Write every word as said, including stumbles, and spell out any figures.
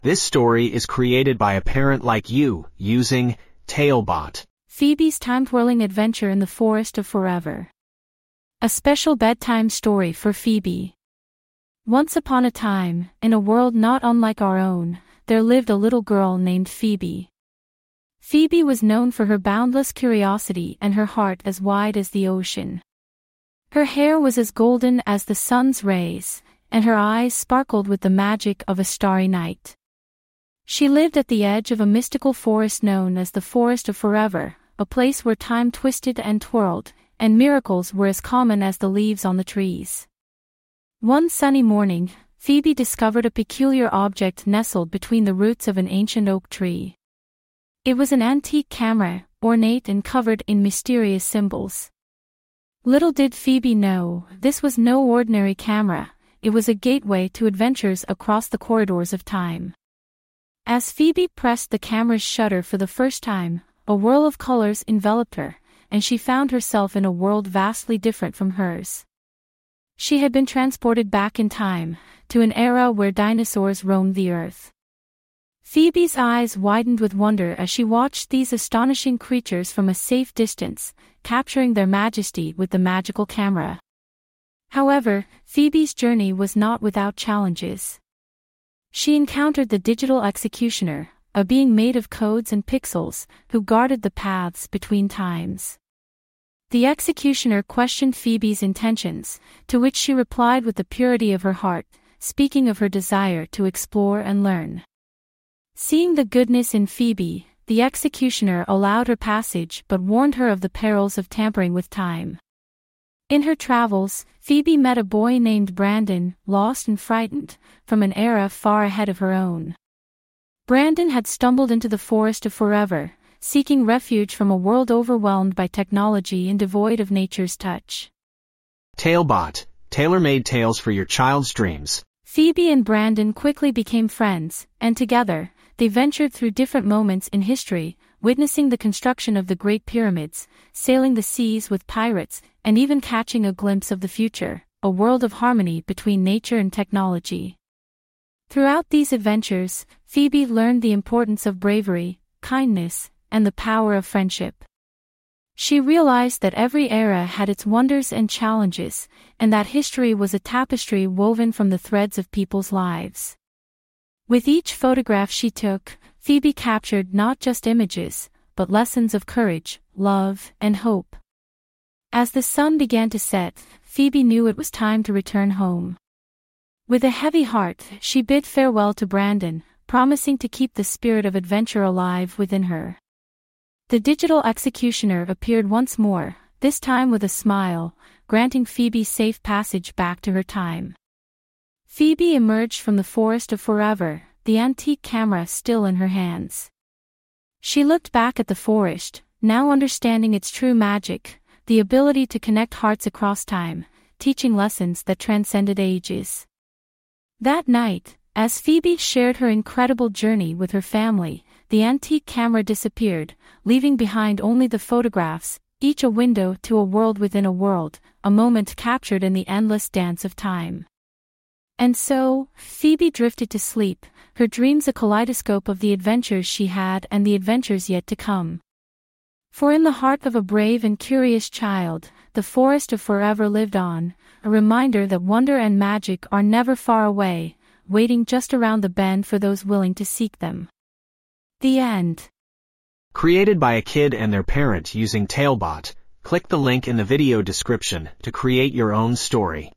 This story is created by a parent like you, using Talebot. Phoebe's time-twirling adventure in the Forest of Forever. A special bedtime story for Phoebe. Once upon a time, in a world not unlike our own, there lived a little girl named Phoebe. Phoebe was known for her boundless curiosity and her heart as wide as the ocean. Her hair was as golden as the sun's rays, and her eyes sparkled with the magic of a starry night. She lived at the edge of a mystical forest known as the Forest of Forever, a place where time twisted and twirled, and miracles were as common as the leaves on the trees. One sunny morning, Phoebe discovered a peculiar object nestled between the roots of an ancient oak tree. It was an antique camera, ornate and covered in mysterious symbols. Little did Phoebe know, this was no ordinary camera, it was a gateway to adventures across the corridors of time. As Phoebe pressed the camera's shutter for the first time, a whirl of colors enveloped her, and she found herself in a world vastly different from hers. She had been transported back in time, to an era where dinosaurs roamed the earth. Phoebe's eyes widened with wonder as she watched these astonishing creatures from a safe distance, capturing their majesty with the magical camera. However, Phoebe's journey was not without challenges. She encountered the digital executioner, a being made of codes and pixels, who guarded the paths between times. The executioner questioned Phoebe's intentions, to which she replied with the purity of her heart, speaking of her desire to explore and learn. Seeing the goodness in Phoebe, the executioner allowed her passage but warned her of the perils of tampering with time. In her travels, Phoebe met a boy named Brandon, lost and frightened, from an era far ahead of her own. Brandon had stumbled into the Forest of Forever, seeking refuge from a world overwhelmed by technology and devoid of nature's touch. Talebot, tailor-made tales for your child's dreams. Phoebe and Brandon quickly became friends, and together, they ventured through different moments in history, witnessing the construction of the Great Pyramids, sailing the seas with pirates, and even catching a glimpse of the future, a world of harmony between nature and technology. Throughout these adventures, Phoebe learned the importance of bravery, kindness, and the power of friendship. She realized that every era had its wonders and challenges, and that history was a tapestry woven from the threads of people's lives. With each photograph she took, Phoebe captured not just images, but lessons of courage, love, and hope. As the sun began to set, Phoebe knew it was time to return home. With a heavy heart, she bid farewell to Brandon, promising to keep the spirit of adventure alive within her. The digital executioner appeared once more, this time with a smile, granting Phoebe safe passage back to her time. Phoebe emerged from the Forest of Forever, the antique camera still in her hands. She looked back at the forest, now understanding its true magic, the ability to connect hearts across time, teaching lessons that transcended ages. That night, as Phoebe shared her incredible journey with her family, the antique camera disappeared, leaving behind only the photographs, each a window to a world within a world, a moment captured in the endless dance of time. And so, Phoebe drifted to sleep, her dreams a kaleidoscope of the adventures she had and the adventures yet to come. For in the heart of a brave and curious child, the Forest of Forever lived on, a reminder that wonder and magic are never far away, waiting just around the bend for those willing to seek them. The end. Created by a kid and their parent using Talebot, click the link in the video description to create your own story.